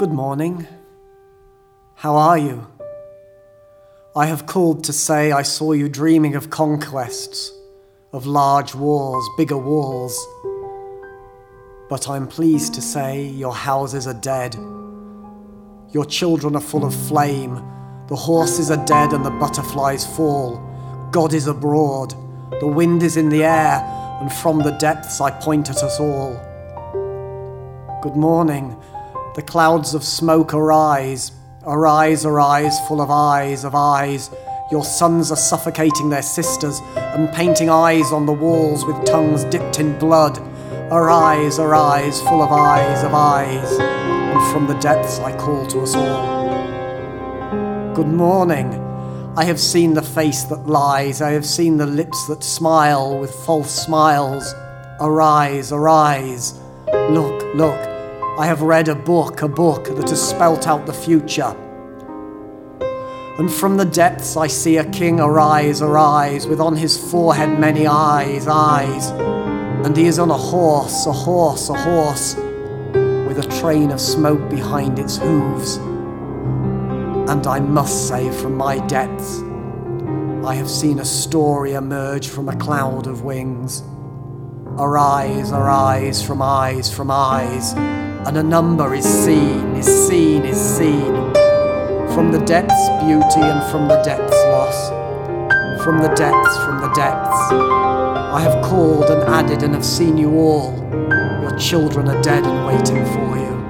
Good morning. How are you? I have called to say I saw you dreaming of conquests, of large wars, bigger walls. But I'm pleased to say your houses are dead. Your children are full of flame. The horses are dead and the butterflies fall. God is abroad. The wind is in the air, and from the depths I point at us all. Good morning. The clouds of smoke arise. Arise, arise, full of eyes, of eyes. Your sons are suffocating their sisters and painting eyes on the walls with tongues dipped in blood. Arise, arise, full of eyes, of eyes. And from the depths I call to us all. Good morning. I have seen the face that lies. I have seen the lips that smile with false smiles. Arise, arise. Look, look. I have read a book that has spelt out the future. And from the depths I see a king arise, arise, with on his forehead many eyes, eyes. And he is on a horse, a horse, a horse, with a train of smoke behind its hooves. And I must say, from my depths, I have seen a story emerge from a cloud of wings. Arise, arise, from eyes, and a number is seen, is seen, is seen. From the depths beauty, and from the depths loss. From the depths, I have called and added and have seen you all. Your children are dead and waiting for you.